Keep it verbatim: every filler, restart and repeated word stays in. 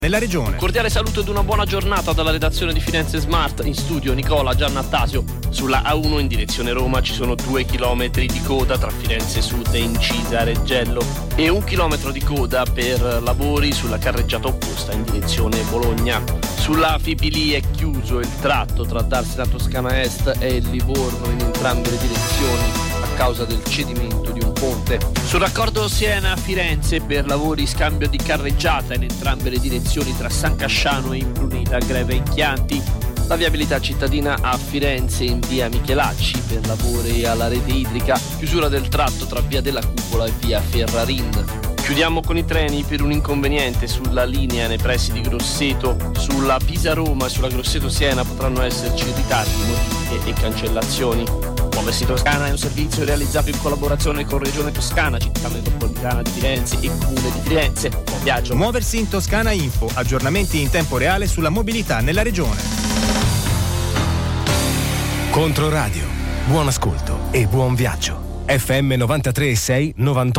nella regione. Cordiale saluto ed una buona giornata dalla redazione di Firenze Smart. In studio Nicola Giannattasio. Sulla A uno in direzione Roma ci sono due chilometri di coda tra Firenze Sud e Incisa Reggello e un chilometro di coda per lavori sulla carreggiata opposta in direzione Bologna. Sulla Fipili è chiuso il tratto tra Darsena Toscana Est e Livorno in entrambe le direzioni a causa del cedimento di un ponte. Sul raccordo Siena-Firenze per lavori scambio di carreggiata in entrambe le direzioni tra San Casciano e Imbrunita, Greve in Chianti. La viabilità cittadina a Firenze in via Michelacci per lavori alla rete idrica, chiusura del tratto tra via della Cupola e via Ferrarin. Chiudiamo con i treni per un inconveniente sulla linea nei pressi di Grosseto. Sulla Pisa-Roma e sulla Grosseto-Siena potranno esserci ritardi, modifiche e cancellazioni. Muoversi Toscana è un servizio realizzato in collaborazione con Regione Toscana, Città Metropolitana di Firenze e Comune di Firenze. Buon viaggio. Muoversi in Toscana Info, aggiornamenti in tempo reale sulla mobilità nella regione. Controradio, buon ascolto e buon viaggio. F M novantatré e sei novantotto